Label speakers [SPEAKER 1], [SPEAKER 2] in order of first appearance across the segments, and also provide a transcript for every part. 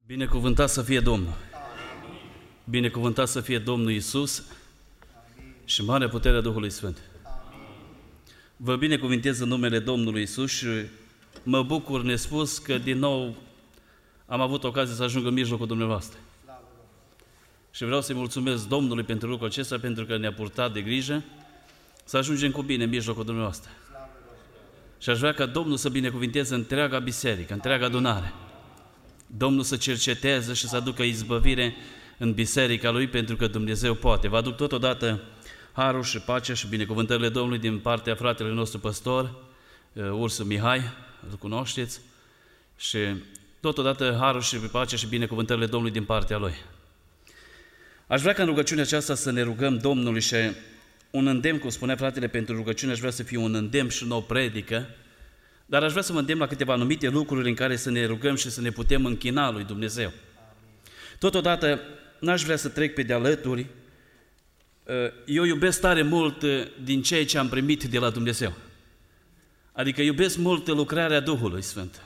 [SPEAKER 1] Binecuvântat să fie Domnul! Binecuvântat să fie Domnul Iisus și mare puterea Duhului Sfânt. Vă binecuvintez în numele Domnului Iisus și mă bucur nespus că din nou am avut ocazia să ajung în mijlocul dumneavoastră. Și vreau să-i mulțumesc Domnului pentru lucrul acesta, pentru că ne-a purtat de grijă să ajungem cu bine în mijlocul dumneavoastră. Și aș vrea ca Domnul să binecuvinteze întreaga biserică, întreaga adunare. Domnul să cerceteze și să aducă izbăvire în biserica Lui, pentru că Dumnezeu poate. Vă aduc totodată harul și pacea și binecuvântările Domnului din partea fratelui nostru păstor, Ursu Mihai, îl cunoașteți, și totodată harul și pacea și binecuvântările Domnului din partea Lui. Aș vrea ca în rugăciunea aceasta să ne rugăm Domnului și un îndemn, cum spunea fratele, pentru rugăciune aș vrea să fie un îndemn și nu o predică, dar aș vrea să mă îndemn la câteva anumite lucruri în care să ne rugăm și să ne putem închina lui Dumnezeu. Totodată, n-aș vrea să trec pe de alături. Eu iubesc tare mult din ceea ce am primit de la Dumnezeu. Adică iubesc mult lucrarea Duhului Sfânt.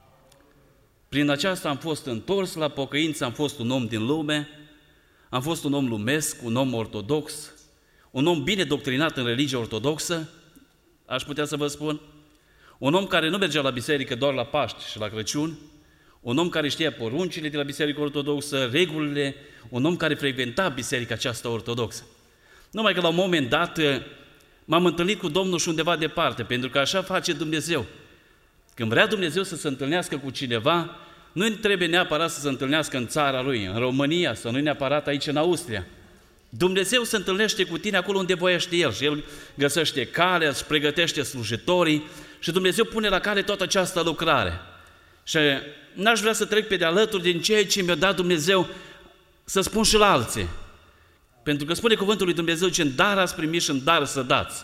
[SPEAKER 1] Prin aceasta am fost întors la pocăință, am fost un om din lume, am fost un om lumesc, un om ortodox, un om bine doctrinat în religia ortodoxă, aș putea să vă spun, un om care nu mergea la biserică doar la Paști și la Crăciun, un om care știa poruncile de la biserica ortodoxă, regulile, un om care frecventa biserica aceasta ortodoxă. Numai că la un moment dat m-am întâlnit cu Domnul și undeva departe, pentru că așa face Dumnezeu. Când vrea Dumnezeu să se întâlnească cu cineva, nu trebuie neapărat să se întâlnească în țara Lui, în România, sau nu neapărat aici în Austria. Dumnezeu se întâlnește cu tine acolo unde voiește El și El găsește calea, își pregătește slujitorii și Dumnezeu pune la cale toată această lucrare. Și n-aș vrea să trec pe de alături din ceea ce mi-a dat Dumnezeu să spun și la alții. Pentru că spune cuvântul lui Dumnezeu, ce în dar ați primit și în dar să dați.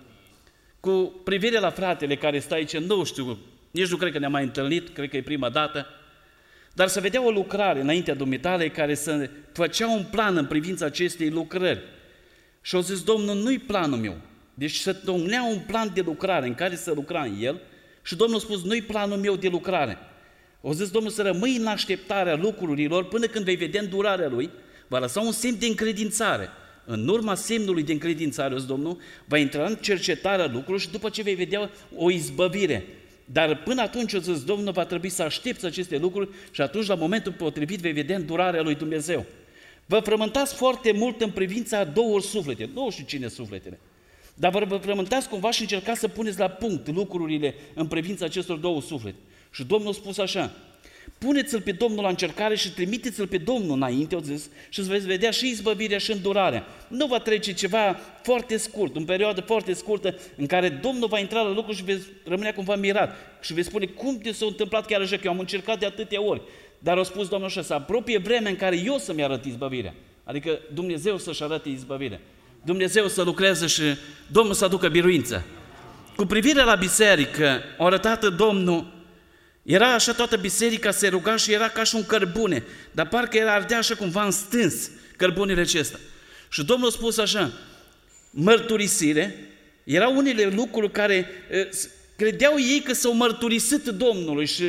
[SPEAKER 1] Cu privire la fratele care stă aici, nu știu, nici nu cred că ne-am mai întâlnit, cred că e prima dată, dar să vedea o lucrare înaintea dumitale care să făcea un plan în privința acestei lucrări. Și au zis, Domnul, nu-i planul meu. Deci să domnea un plan de lucrare în care să lucra în el și Domnul a spus, nu-i planul meu de lucrare. Au zis, Domnul, să rămâi în așteptarea lucrurilor până când vei vedea îndurarea Lui, va lăsa un semn de încredințare. În urma semnului de încredințare, Domnul, va intra în cercetarea lucrurilor și după ce vei vedea o izbăvire. Dar până atunci, zis Domnul, va trebui să aștepți aceste lucruri și atunci, la momentul potrivit, vei vedea îndurarea lui Dumnezeu. Vă frământați foarte mult în privința a două suflete, nu știu cine sufletele, dar vă frământați cumva și încercați să puneți la punct lucrurile în privința acestor două suflete. Și Domnul a spus așa, puneți-l pe Domnul la încercare și trimiteți-l pe Domnul înainte, au zis, și veți vedea și izbăvirea și îndurarea. Nu va trece ceva foarte scurt, în perioadă foarte scurtă, în care Domnul va intra la lucru și veți rămâne cumva mirat. Și veți spune, cum de s-a întâmplat chiar așa, că eu am încercat de atâtea ori. Dar a spus Domnul așa, să apropie vremea în care eu să-mi arăt izbăvirea. Adică Dumnezeu să-și arate izbăvirea. Dumnezeu să lucreze și Domnul să aducă biruință. Cu privire la biserică, a arătat Domnul, era așa toată biserica, se ruga și era ca și un cărbune, dar parcă era ardea așa cumva în stâns cărbunele acesta. Și Domnul a spus așa, mărturisire, erau unele lucruri care credeau ei că s-au mărturisit Domnului și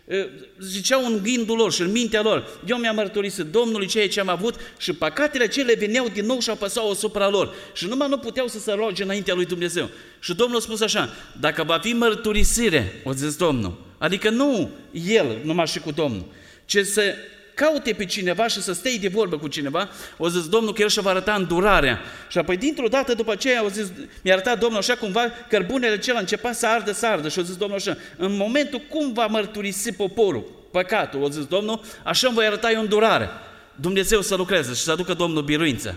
[SPEAKER 1] ziceau în gândul lor și în mintea lor, eu mi-am mărturisit Domnului ceea ce am avut și păcatele cele veneau din nou și apăsau asupra lor și numai nu puteau să se roage înaintea lui Dumnezeu. Și Domnul a spus așa, dacă va fi mărturisire, o zis Domnul, adică nu el numai și cu Domnul, ci să caute pe cineva și să stai de vorbă cu cineva, o zis Domnul că El și-a va arăta îndurarea. Și apoi dintr-o dată după aceea, o zis, mi-a arătat Domnul așa cumva, cărbunele acela a început să ardă și o zis Domnul așa, în momentul cum va mărturisi poporul păcatul, o zis Domnul, așa îmi voi arăta eu îndurare. Dumnezeu să lucreze și să aducă Domnul biruință.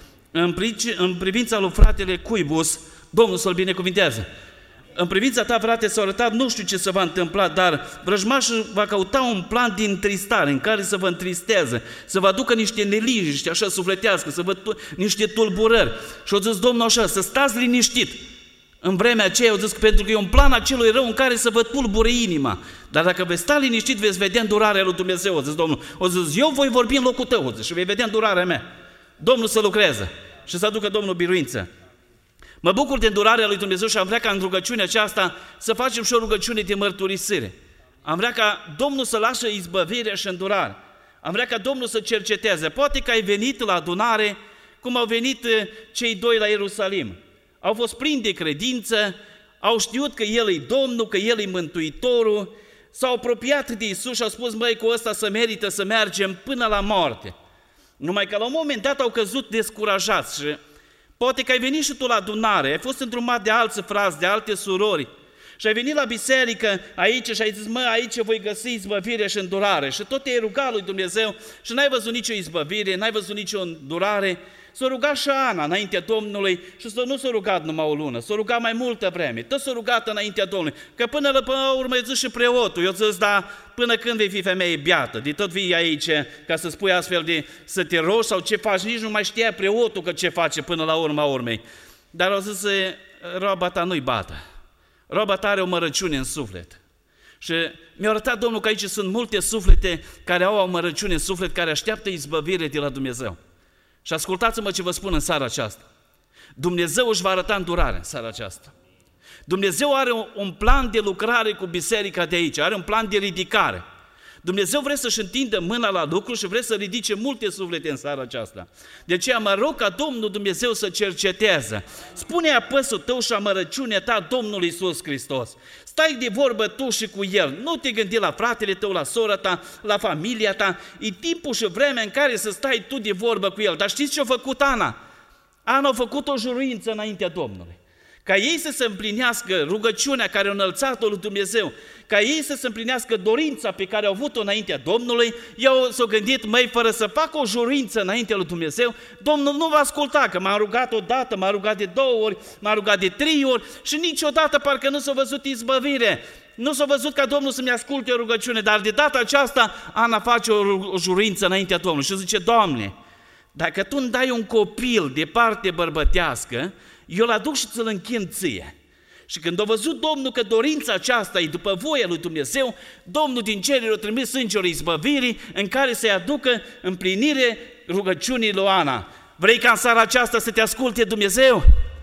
[SPEAKER 1] În privința lui fratele Cuibus, Domnul să-l binecuvintează. În privința ta, frate, s-a arătat, nu știu ce se va întâmpla, dar vrăjmașul va căuta un plan de întristare în care să vă întristeze, să vă aducă niște neliniști, așa sufletească, să vă niște tulburări. Și au zis Domnul așa, să stați liniștit. În vremea aceea au zis că pentru că e un plan acelui rău în care să vă tulbure inima. Dar dacă veți sta liniștit, veți vedea îndurarea lui Dumnezeu, au zis Domnul. Au zis, eu voi vorbi în locul tău, zis, și vei vedea îndurarea mea. Domnul să lucreze și să aducă Domnul biruință. Mă bucur de îndurarea lui Dumnezeu și am vrea ca în rugăciunea aceasta să facem și o rugăciune de mărturisire. Am vrea ca Domnul să lasă izbăvirea și îndurare. Am vrea ca Domnul să cerceteze. Poate că ai venit la adunare cum au venit cei doi la Ierusalim. Au fost plini de credință, au știut că El e Domnul, că El e Mântuitorul, s-au apropiat de Iisus și au spus, măi, cu ăsta să merită să mergem până la moarte. Numai că la un moment dat au căzut descurajați și poate că ai venit și tu la adunare, ai fost îndrumat de alți frați, de alte surori și ai venit la biserică aici și ai zis, mă, aici voi găsi izbăvire și îndurare și tot te-ai rugat lui Dumnezeu și n-ai văzut nicio izbăvire, n-ai văzut nicio îndurare. S-a rugat și Ana înaintea Domnului și nu s-a rugat numai o lună, s-a rugat mai multă vreme, tot s-a rugat înaintea Domnului, că până la urmă zis și preotul, eu zis, da, până când vei fi femeie beată, de tot vii aici ca să spui astfel de să te rogi sau ce faci, nici nu mai știa preotul că ce face până la urma urmei. Dar au zis, roaba ta nu-i bată, roaba ta are o mărăciune în suflet. Și mi-a arătat Domnul că aici sunt multe suflete care au o mărăciune în suflet, care așteaptă izbăvire de la Dumnezeu. Și ascultați-mă ce vă spun în seara aceasta. Dumnezeu își va arăta îndurare în seara aceasta. Dumnezeu are un plan de lucrare cu biserica de aici, are un plan de ridicare. Dumnezeu vrea să-și întindă mâna la lucru și vrea să ridice multe suflete în seara aceasta. De aceea mă rog ca Domnul Dumnezeu să cerceteze. Spune apăsul tău și amărăciunea ta Domnului Iisus Hristos. Stai de vorbă tu și cu El. Nu te gândi la fratele tău, la sora ta, la familia ta. E timpul și vremea în care să stai tu de vorbă cu El. Dar știți ce a făcut Ana? Ana a făcut o juruință înaintea Domnului. Ca ei să se împlinească rugăciunea care a înălțat-o lui Dumnezeu, ca ei să se împlinească dorința pe care au avut-o înaintea Domnului, eu s-au gândit, măi, fără să fac o juruință înaintea lui Dumnezeu, Domnul nu va asculta, că m-a rugat odată, m-a rugat de 2 ori, m-a rugat de 3 ori și niciodată parcă nu s-a văzut izbăvire. Nu s-a văzut ca Domnul să-mi asculte o rugăciune, dar de data aceasta Ana face o juruință înaintea Domnului și zice, Doamne, dacă Tu îmi dai un copil de parte bărbătească, eu îl aduc și ți-l închin ție. Și când a văzut Domnul că dorința aceasta e după voia lui Dumnezeu, Domnul din ceruri a trimis îngerul izbăvirii în care să-i aducă împlinire rugăciunii lui Ana. Vrei ca în seara aceasta să te asculte Dumnezeu?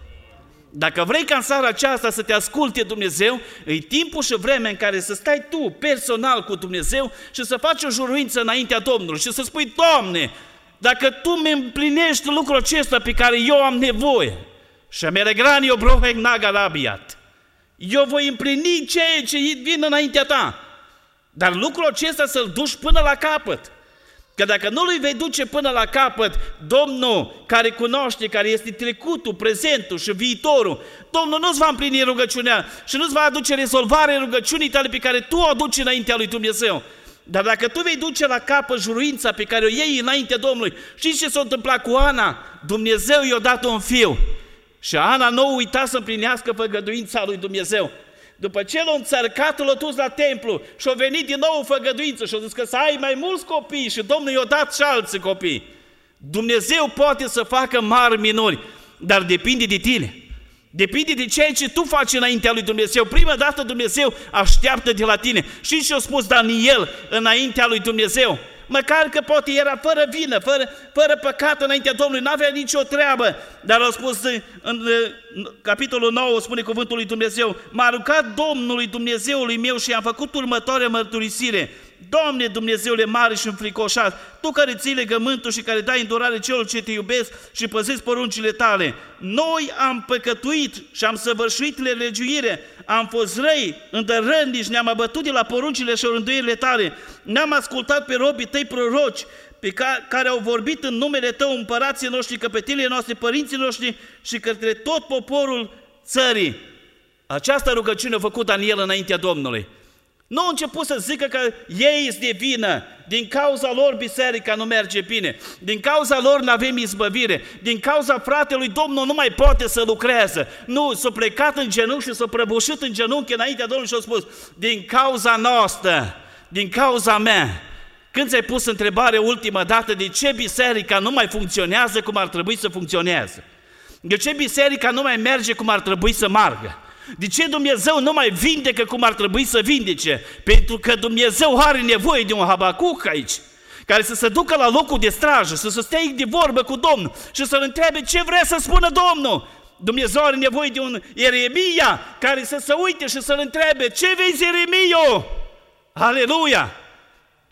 [SPEAKER 1] Dacă vrei ca în seara aceasta să te asculte Dumnezeu, e timpul și vremea în care să stai tu personal cu Dumnezeu și să faci o juruință înaintea Domnului și să spui, Doamne, dacă Tu mi împlinești lucrul acesta pe care eu am nevoie, și meregrani obrohec nagarabiat, eu voi împlini ceea ce vine înaintea Ta, dar lucrul acesta să-l duci până la capăt. Că dacă nu îl vei duce până la capăt, Domnul care cunoaște, care este trecutul, prezentul și viitorul, Domnul nu-ți va împlini rugăciunea și nu-ți va aduce rezolvarea rugăciunii tale pe care tu o aduci înaintea lui Dumnezeu. Dar dacă tu vei duce la capăt juruința pe care o iei înaintea Domnului, știți ce s-a întâmplat cu Ana? Dumnezeu i-a dat un fiu. Și Ana nu uita să împlinească făgăduința lui Dumnezeu. După ce l-a înțărcat, l-a dus la templu și a venit din nou făgăduință și a zis că să ai mai mulți copii și Domnul i-a dat și alții copii. Dumnezeu poate să facă mari minuni, dar depinde de tine. Depinde de ceea ce tu faci înaintea lui Dumnezeu. Prima dată Dumnezeu așteaptă de la tine. Și ce a spus Daniel înaintea lui Dumnezeu? Măcar că poate era fără vină, fără păcat înaintea Domnului, n-avea nicio treabă, dar a spus în capitolul 9, spune cuvântul lui Dumnezeu, m-a rugat Domnului Dumnezeului meu și am făcut următoarea mărturisire. Doamne, Dumnezeule mare și înfricoșat, Tu care ții legământul și care dai îndurare celor ce Te iubesc și păzesc poruncile Tale, noi am păcătuit și am săvârșit legiuire, am fost răi, îndărătnici, ne-am abătut de la poruncile și rânduielile Tale, ne-am ascultat pe robii Tăi proroci, pe care au vorbit în numele Tău împărații noștri, căpetenile noastre, părinții noștri și către tot poporul țării. Această rugăciune a făcut Daniel înaintea Domnului. Nu a început să zică că ei sunt de vină, din cauza lor biserica nu merge bine, din cauza lor nu avem izbăvire, din cauza fratelui Domnul nu mai poate să lucreze. Nu, s-a plecat în genunchi și s-a prăbușit în genunchi înaintea Domnului și a spus, din cauza noastră, din cauza mea. Când ți-ai pus întrebarea ultima dată de ce biserica nu mai funcționează cum ar trebui să funcționeze? De ce biserica nu mai merge cum ar trebui să meargă? De ce Dumnezeu nu mai vindecă cum ar trebui să vindece? Pentru că Dumnezeu are nevoie de un Habacuc aici, care să se ducă la locul de strajă, să se stea de vorbă cu Domnul și să-L întrebe ce vrea să spună Domnul. Dumnezeu are nevoie de un Ieremia care să se uite și să-L întrebe ce vezi, Ieremio? Aleluia!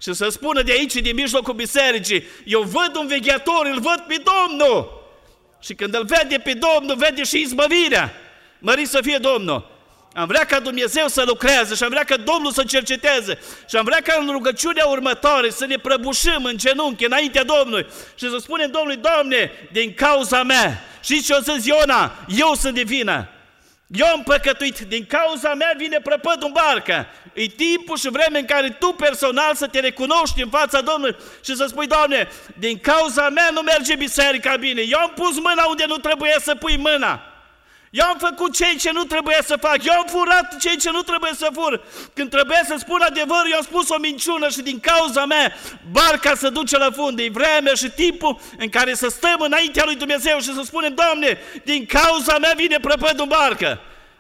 [SPEAKER 1] și să spună de aici, din mijlocul bisericii, eu văd un vegheator, îl văd pe Domnul. Și când îl vede pe Domnul, vede și izbăvirea. Mărit să fie Domnul! Am vrea ca Dumnezeu să lucreze și am vrea ca Domnul să cerceteze și am vrea ca în rugăciunea următoare să ne prăbușim în genunchi înaintea Domnului și să spunem Domnului, Doamne, din cauza mea, și ce o zis Iona, eu sunt de vină. Eu am păcătuit, din cauza mea vine prăpădul în barcă. E timpul și vremea în care tu personal să te recunoști în fața Domnului și să spui, Doamne, din cauza mea nu merge biserica bine. Eu am pus mâna unde nu trebuia să pui mâna. Eu am făcut ceea ce nu trebuia să fac. Eu am furat ceea ce nu trebuie să fur. Când trebuia să spun adevărul, eu am spus o minciună și din cauza mea barca se duce la fund. E vremea și timpul în care să stăm înaintea lui Dumnezeu și să spunem, Doamne, din cauza mea vine prăpădul în barcă.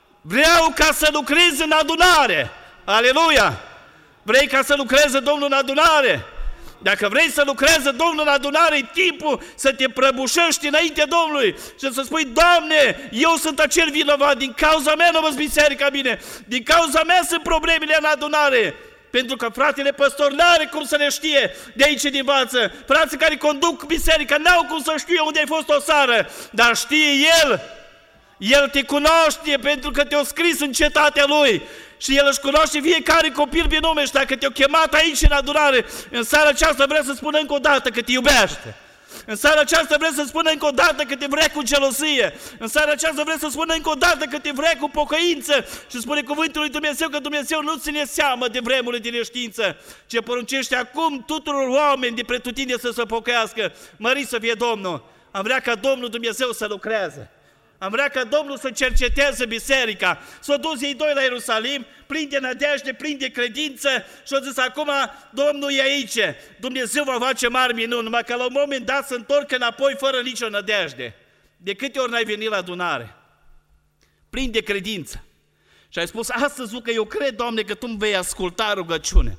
[SPEAKER 1] Vreau ca să lucrezi în adunare. Aleluia! Vrei ca să lucreze Domnul în adunare? Dacă vrei să lucreze Domnul în adunare, e timpul să te prăbușești înaintea Domnului și să spui, Doamne, eu sunt acel vinovat, din cauza mea nu văd biserica bine, din cauza mea sunt problemele în adunare. Pentru că fratele păstor n-are cum să le știe de aici din față. Frații care conduc biserica n-au cum să știe unde ai fost o seară, dar știe El. El te cunoaște pentru că te-a scris în cetatea Lui. Și El își cunoaște fiecare copil pe nume și dacă te-a chemat aici în adunare, în seara aceasta vrea să spună încă o dată că te iubește. În seara aceasta vrea să spună încă o dată că te vrea cu gelosie. În seara aceasta vrea să spună încă o dată că te vrea cu pocăință. Și spune cuvântul lui Dumnezeu că Dumnezeu nu ține seamă de vremurile de neștiință, ce poruncește acum tuturor oameni de pretutindeni să se pocăiască. Mărit să fie Domnul! Am vrea ca Domnul Dumnezeu să lucreze. Am vrea ca Domnul să cerceteze biserica. S-au dus ei doi la Ierusalim, plini de nădejde, plini de credință și au zis, acum Domnul e aici. Dumnezeu va face mari minuni, numai că la un moment dat se întorc înapoi fără nicio nădejde. De câte ori n-ai venit la adunare? Plini de credință. Și ai spus, astăzi, că eu cred, Doamne, că Tu îmi vei asculta rugăciune.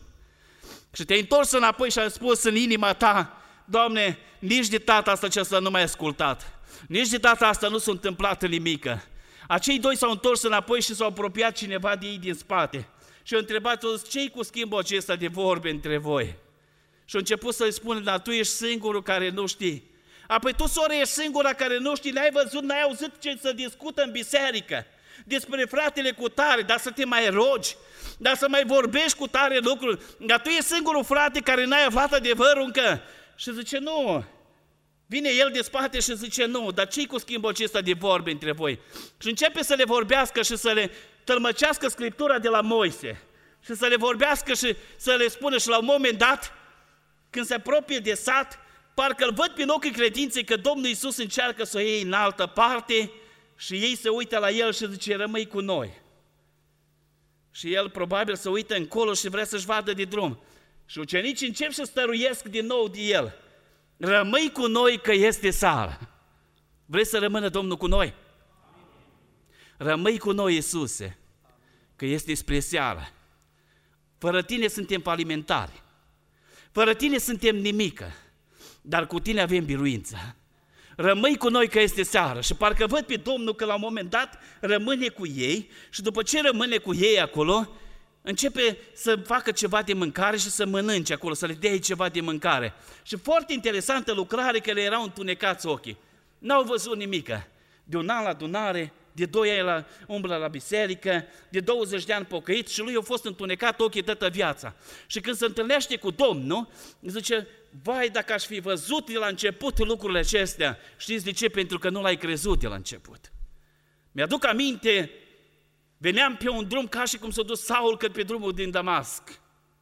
[SPEAKER 1] Și te-ai întors înapoi și ai spus în inima ta, Doamne, nici de data asta aceasta nu m-ai ascultat. Nici de data asta nu s-a întâmplat nimică. Acei doi s-au întors înapoi și s-au apropiat cineva de ei din spate. Și au întrebat, ce-i cu schimbul acesta de vorbe între voi? Și au început să-i spună, dar tu ești singurul care nu știi. Apoi tu, soră, ești singura care nu știi, n-ai văzut, n-ai auzit ce se discută în biserică despre fratele cu tare, dar să te mai rogi, dar să mai vorbești cu tare lucruri. Dar tu ești singurul frate care n-ai aflat adevărul încă. Și zice, nu. Vine el de spate și zice, nu, dar ce-i cu schimbul acesta de vorbe între voi? Și începe să le vorbească și să le tălmăcească Scriptura de la Moise. Și să le vorbească și să le spună și la un moment dat, când se apropie de sat, parcă îl văd prin ochii credinței că Domnul Iisus încearcă să o iei în altă parte și ei se uită la el și zice, rămâi cu noi. Și el probabil se uită încolo și vrea să-și vadă de drum. Și ucenicii încep să stăruiesc din nou de el. Rămâi cu noi că este seară. Vrei să rămână Domnul cu noi? Rămâi cu noi, Iisuse, că este spre seară. Fără Tine suntem falimentari. Fără Tine suntem nimică. Dar cu Tine avem biruință. Rămâi cu noi că este seară. Și parcă văd pe Domnul că la un moment dat rămâne cu ei și după ce rămâne cu ei acolo, începe să facă ceva de mâncare și să mănânce acolo, să le dea ceva de mâncare. Și foarte interesantă lucrare că le erau întunecați ochii. N-au văzut nimică. De un an la adunare, de 2 ani umblă la biserică, de 20 de ani pocăit și lui a fost întunecat ochii toată viața. Și când se întâlnește cu Domnul, zice, vai, dacă aș fi văzut de la început lucrurile acestea. Știți de ce? Pentru că nu l-ai crezut de la început. Mi-aduc aminte, veneam pe un drum ca și cum s-a dus Saul cât pe drumul din Damasc.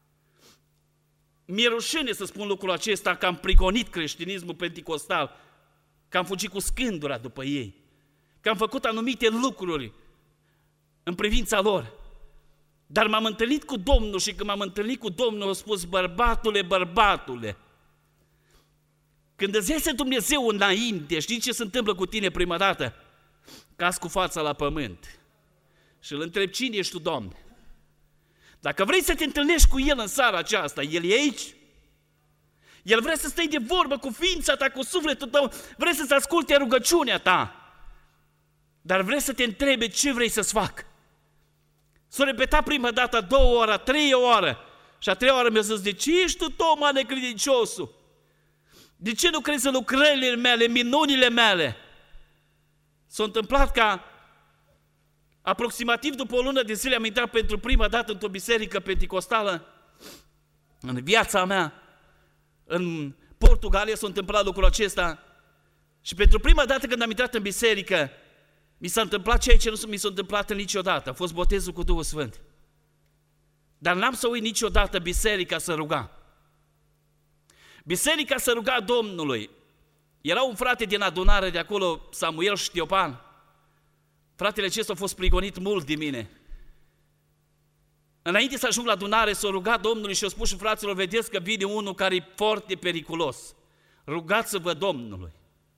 [SPEAKER 1] Mi-e rușine să spun lucrul acesta, că am prigonit creștinismul penticostal, că am fugit cu scândura după ei, că am făcut anumite lucruri în privința lor. Dar m-am întâlnit cu Domnul și când m-am întâlnit cu Domnul, a spus, bărbatule, bărbatule, când îți iese Dumnezeu înainte, știi ce se întâmplă cu tine prima dată? Cazi cu fața la pământ și îl întrebi, cine ești tu, Doamne? Dacă vrei să te întâlnești cu El în seara aceasta, El e aici? El vrea să stai de vorbă cu ființa ta, cu sufletul tău, vrea să-ți asculte rugăciunea ta, dar vrea să te întrebe ce vrei să-ți fac. S-o repeta prima dată, 2 ori, 3 ori Și a treia oară mi-a zis, de ce ești tu, Toma, necredinciosul? De ce nu crezi în lucrările mele, minunile mele? S-a întâmplat ca aproximativ după o lună de zile am intrat pentru prima dată într-o biserică penticostală în viața mea. În Portugalia s-a întâmplat lucrul acesta și pentru prima dată când am intrat în biserică, mi s-a întâmplat ceea ce nu mi s-a întâmplat niciodată. A fost botezul cu Duhul Sfânt. Dar n-am să uit niciodată biserica să ruga. Biserica să ruga Domnului. Era un frate din adunare de acolo, Samuel Știopan. Fratele acesta a fost prigonit mult de mine. Înainte să ajung la adunare, s-a rugat Domnului și a spus și fraților, vedeți că vine unul care e foarte periculos. Rugați-vă Domnului.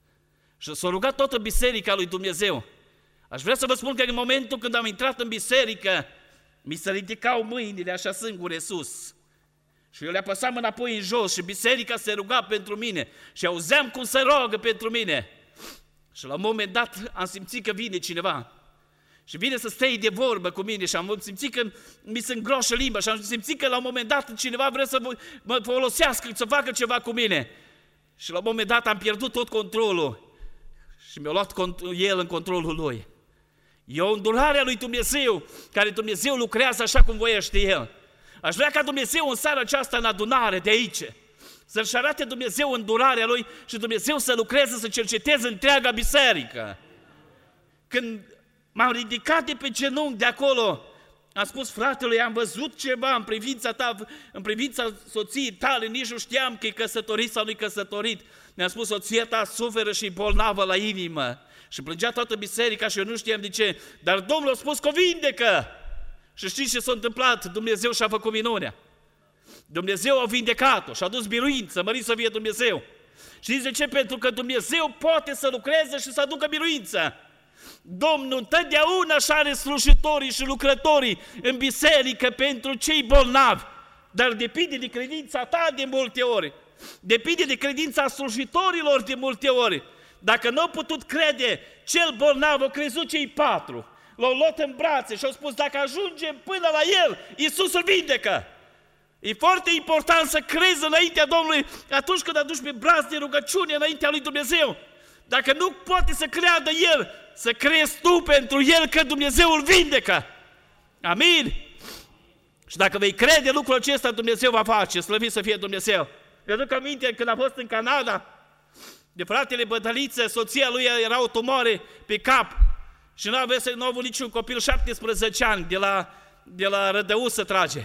[SPEAKER 1] Și s-a rugat toată biserica lui Dumnezeu. Aș vrea să vă spun că în momentul când am intrat în biserică, mi se ridicau mâinile așa singure sus. Și eu le apăsam înapoi în jos și biserica se ruga pentru mine. Și auzeam cum se roagă pentru mine. Și la un moment dat am simțit că vine cineva. Și vine să stai de vorbă cu mine și am simțit că mi se îngroșă limba și am simțit că la un moment dat cineva vrea să mă folosească, să facă ceva cu mine. Și la un moment dat am pierdut tot controlul și mi-a luat el în controlul lui. E o îndurare lui Dumnezeu, care Dumnezeu lucrează așa cum voiește El. Aș vrea ca Dumnezeu în seara aceasta în adunare de aici să-și arate Dumnezeu îndurarea Lui și Dumnezeu să lucreze, să cerceteze întreaga biserică. Când m-am ridicat de pe genunchi de acolo, am spus fratelui, am văzut ceva în privința ta, în privința soției tale, nici nu știam că e căsătorit sau nu e căsătorit. Mi-a spus, soția ta suferă și e bolnavă la inimă. Și plângea toată biserica și eu nu știam de ce. Dar Domnul a spus că o vindecă. Și știți ce s-a întâmplat? Dumnezeu și-a făcut minunea. Dumnezeu a vindecat-o și a dus biruință, mărit să fie Dumnezeu. Știți de ce? Pentru că Dumnezeu poate să lucreze și să aducă biruință. Domnul întotdeauna și are slujitorii și lucrătorii în biserică pentru cei bolnavi. Dar depinde de credința ta de multe ori. Depinde de credința slujitorilor de multe ori. Dacă nu au putut crede, cel bolnav au crezut cei patru. L-au luat în brațe și au spus, dacă ajungem până la el, Iisus îl vindecă. E foarte important să crezi înaintea Domnului atunci când aduci pe braț de rugăciune înaintea lui Dumnezeu. Dacă nu poate să creadă el, să crezi tu pentru el că Dumnezeu îl vindecă. Amin? Și dacă vei crede lucrul acesta, Dumnezeu va face, slăvit să fie Dumnezeu. Eu aduc aminte când am fost în Canada, de fratele Bădăliță, soția lui era o tumoare pe cap și nu a avut niciun copil, 17 ani, de la rădău să trage.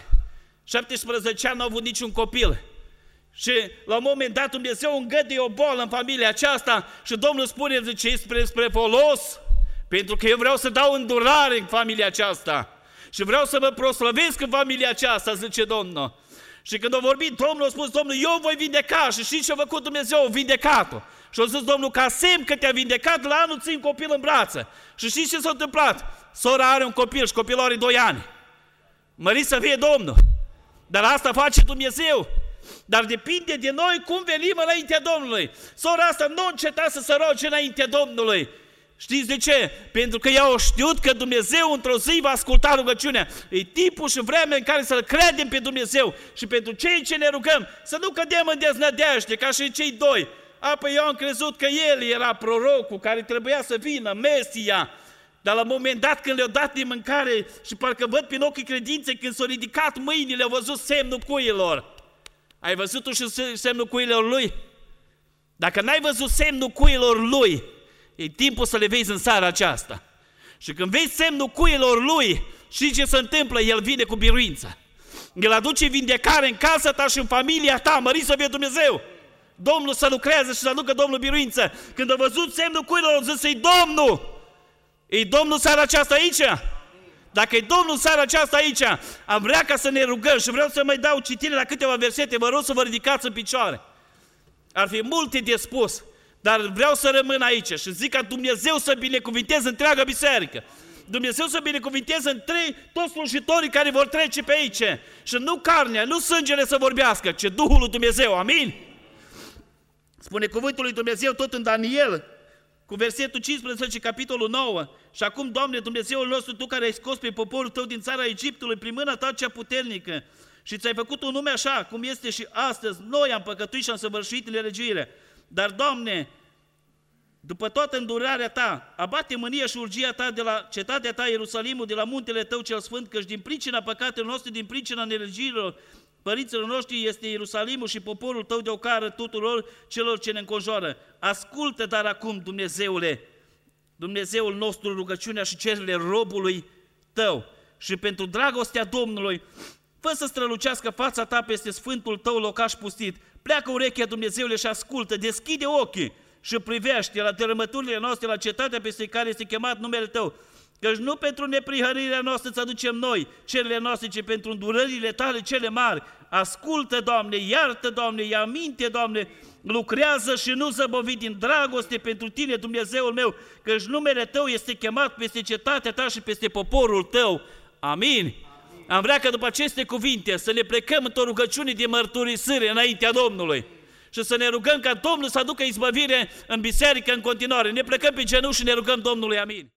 [SPEAKER 1] 17 ani nu a avut niciun copil. Și la un moment dat Dumnezeu îngăduie o boală în familia aceasta și Domnul spune, zice, spre folos, pentru că eu vreau să dau îndurare în familia aceasta și vreau să mă proslăvesc în familia aceasta, zice Domnul. Și când a vorbit Domnul, a spus, Domnul, eu voi vindeca. Și știți ce a făcut Dumnezeu? A vindecat-o. Și a zis Domnul, ca semn că te-a vindecat, la anul ții un copil în brață. Și știți ce s-a întâmplat? Sora are un copil și copilul are 2 ani. Mărit să fie Domnul. Dar asta face Dumnezeu. Dar depinde de noi cum venim înaintea Domnului. Sora asta nu înceta să se roage înaintea Domnului. Știți de ce? Pentru că ea au știut că Dumnezeu într-o zi va asculta rugăciunea. E timpul și vremea în care să-L credem pe Dumnezeu și pentru cei ce ne rugăm să nu cădem în deznădejde ca și cei 2. Apoi eu am crezut că El era prorocul care trebuia să vină, Mesia. Dar la un moment dat când le-au dat de mâncare și parcă văd prin ochii credinței când s-au ridicat mâinile, au văzut semnul cuiilor. Ai văzut tu și semnul cuiilor lui? Dacă n-ai văzut semnul cuiilor lui, e timpul să le vezi în seara aceasta. Și când vezi semnul cuiilor lui, știi ce se întâmplă? El vine cu biruință. El aduce vindecare în casa ta și în familia ta, mărit să fie Dumnezeu. Domnul să lucreze și să aducă Domnul biruință. Când a văzut semnul cuiilor, a zis, e Domnul. E Domnul seara aceasta aici? Dacă e Domnul seara aceasta aici, am vrea ca să ne rugăm și vreau să mai dau citire la câteva versete, vă rog să vă ridicați în picioare. Ar fi multe de spus, dar vreau să rămân aici și zic ca Dumnezeu să binecuvinteze întreaga biserică. Dumnezeu să binecuvinteze toți slujitorii care vor trece pe aici. Și nu carnea, nu sângele să vorbească, ci Duhul lui Dumnezeu. Amin? Spune cuvântul lui Dumnezeu tot în Daniel, cu versetul 15, capitolul 9. Și acum, Doamne, Dumnezeul nostru, Tu care ai scos pe poporul Tău din țara Egiptului prin mâna Ta cea puternică și ți-ai făcut un nume așa, cum este și astăzi. Noi am păcătuit și am săvârșit nelegiuire. Dar, Doamne, după toată îndurarea Ta, abate mânia și urgia Ta de la cetatea Ta, Ierusalimul, de la muntele Tău cel Sfânt, căci din pricina păcatelor noastre, din pricina nelegiurilor părinților noștri, este Ierusalimul și poporul Tău de ocară tuturor celor ce ne înconjoară. Ascultă, dar acum, Dumnezeule, Dumnezeul nostru, rugăciunea și cererile robului Tău și pentru dragostea Domnului, fă să strălucească fața Ta peste sfântul Tău locaș pustit. Pleacă urechea, Dumnezeule, și ascultă, deschide ochii și privește la dărâmăturile noastre, la cetatea peste care este chemat numele Tău. Căci nu pentru neprihănirea noastră îți aducem noi cererile noastre, ci pentru îndurările Tale cele mari. Ascultă, Doamne, iartă, Doamne, ia minte, Doamne, lucrează și nu zăbovi din dragoste pentru Tine, Dumnezeul meu, căci numele Tău este chemat peste cetatea Ta și peste poporul Tău. Amin. Am vrea că după aceste cuvinte să ne plecăm într-o rugăciune de mărturisire înaintea Domnului și să ne rugăm ca Domnul să aducă izbăvire în biserică în continuare. Ne plecăm pe genunchi și ne rugăm Domnului. Amin.